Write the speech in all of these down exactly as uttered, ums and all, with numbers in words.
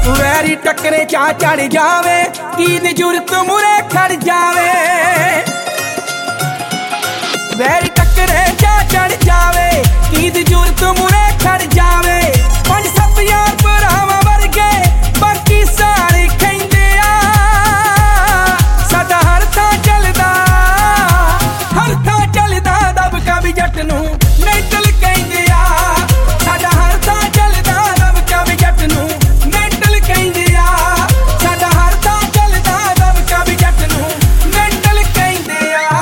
Vary टकरे चा चढ़ जावे की जरूरत मुरे खड़ जावे। वैरी टकरे चा चढ़ जावे की जरूरत मुरे खड़ जावे। पंज सत्त यार भरावां वर्गे बाकी सारे खैंदे आ। साडा हर थां चलदा हर थां चलदा दबका भी जट नूं मेंटल कहंदे आ। साडा हर थां चलदा दबका भी जट नूं मेंटल कहंदे आ। साडा हर थां चलदा दबका भी जट नूं मेंटल कहंदे आ।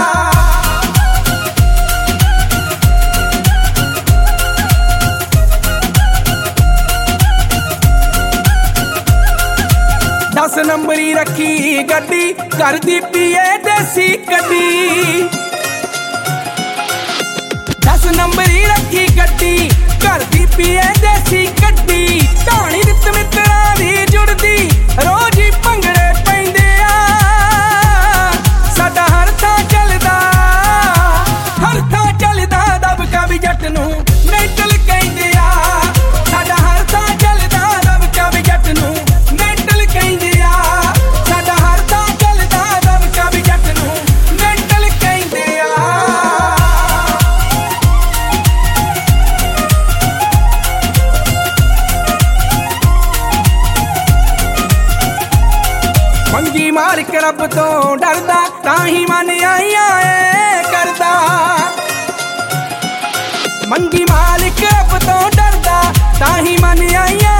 दस नंबरी रखी गड्डी घर दी पीए देसी गड्डी। दस नंबरी रखी गड्डी घर दी पीए देसी गड्डी। ढाणी रित मित्तरां दी जुड़दी रोज ही भंगड़े पैंदे आ। साडा हर थां चलदा हर थां चलदा दबका भी जट नूं मेंटल कहंदे आ। साडा हर थां चलदा दबका भी जट नूं मेंटल कहंदे आ। साडा हर थां चलदा दबका भी जट नूं मेंटल कहंदे आ। मंगी मालिक रब तो डरदा ताही मन आईया करदा। मंगी मालिक रब तो डरदा ताही मन आईया